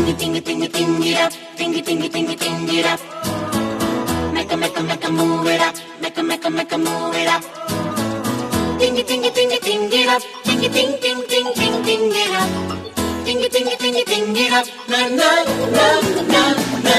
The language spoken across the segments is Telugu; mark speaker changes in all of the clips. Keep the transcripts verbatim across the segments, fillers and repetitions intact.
Speaker 1: tingy, tingy, tingy, tingy it up. Tingy, tingy, tingy, tingy it up. Make a, make a, make a move it up. Make a, make a, make a move it up. Tingy, tingy, tingy, tingy it up. Tingy, ting, ting, ting, ting, ting it up. Tingy, tingy, tingy, tingy it up. Na, na, na, na, na.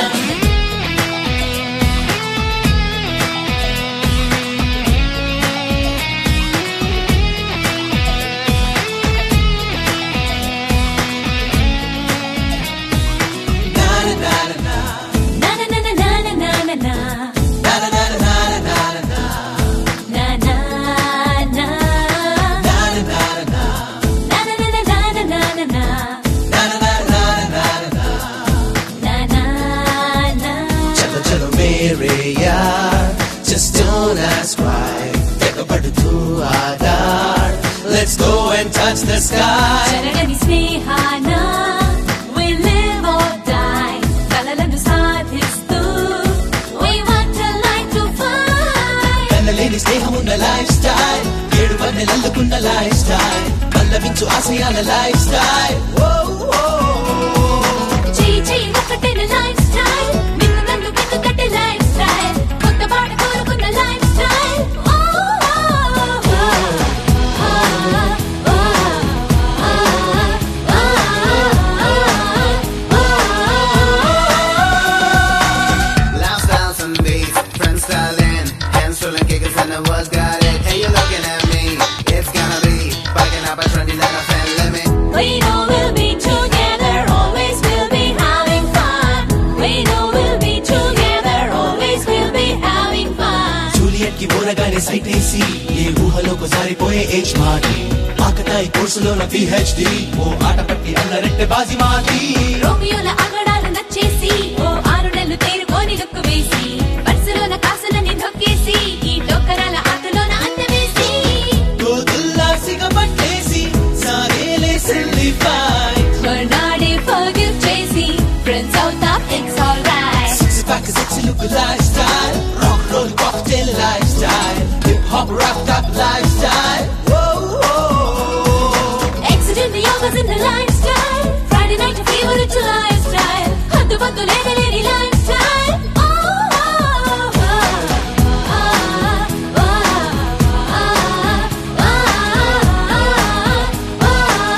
Speaker 2: Just don't ask why. Let's go and touch the sky.
Speaker 1: Jaragani snehana, we live or die. Kalalanu sadhistu, we want a light to fly.
Speaker 2: Kanaleni snehamunna lifestyle, yedu vannelallukunna lifestyle, pallavinchu asayala lifestyle. Whoa whoa.
Speaker 1: Chee chee okkatena lifestyle, ninnu nannu bennu katte lifestyle, kotta paada korukunna lifestyle.
Speaker 3: What's got it? Hey, you're looking at me. It's gonna be biking up a trendy like a fan limit.
Speaker 1: We know we'll be together, always we'll be having fun. We know we'll be together, always we'll be having fun.
Speaker 2: Juliet ki boragane sight ac, ye uhalo ko saripoye age maati. Akatai course-lo na P H D, o aata patti allarette bazi maati.
Speaker 1: Romeo la agadalu nachesi, o aaru nellu terukoni lukku vesi. Varsalo na kasulani dhokkesi, ee dokarala aatalo na andavesi.
Speaker 2: Godulla sigapattesi, saagele simplify.
Speaker 1: Bernarde forgive Tracy, friends out of it's alright.
Speaker 2: Six pack sexy look lifestyle, rock roll cocktail lifestyle, hip hop wrapped up lifestyle. Whoa whoa.
Speaker 1: Accident the yoga's in the lifestyle. Friday night a favorite lifestyle. Haddu baddu leda lady lifestyle. Oh, oh, oh, oh, oh, oh, oh, oh,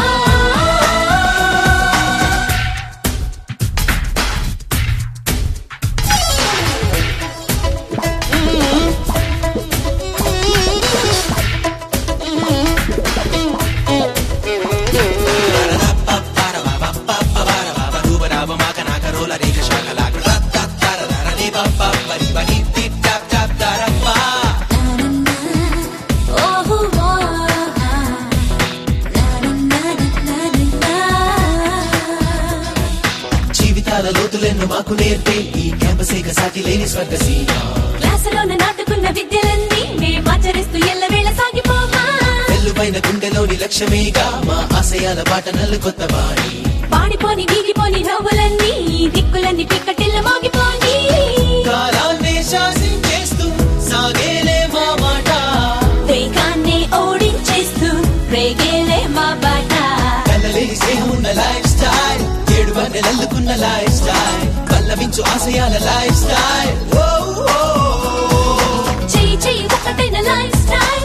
Speaker 2: జీవితాల లోతులెన్నో మాకు నేర్పే ఈ క్యాంపసే సాటి లేని స్వర్గసీమ.
Speaker 1: క్లాసులోన నాటుకున్న విద్యలన్నీ మేమాచరిస్తూ ఎల్లవేళ సాగిపోమా.
Speaker 2: వెల్లువైన గుండెలోని లక్ష్యమేగా మా ఆశయాల బాట నల్లు కొత్త బాణి.
Speaker 1: పాడిపోని వీగిపోని నవ్వులన్నీ ఈ దిక్కులన్నీ పిక్కటిల్ల మోగిపోని.
Speaker 2: కాలాన్నే శాసించేస్తూ సాగేలే మా మాట,
Speaker 1: వేగాన్ని ఓడించేస్తూ రేగేలే మా బాట.
Speaker 2: కళ్ళలేని స్నేహమున్న లైఫ్ స్టైల్, ఏడు వన్నెలల్లుకున్న లైఫ్ స్టైల్, పల్లవించు ఆశయాల లైఫ్ స్టైల్.
Speaker 1: చెయ్యి చెయ్యి ఒకటైన లైఫ్ స్టైల్.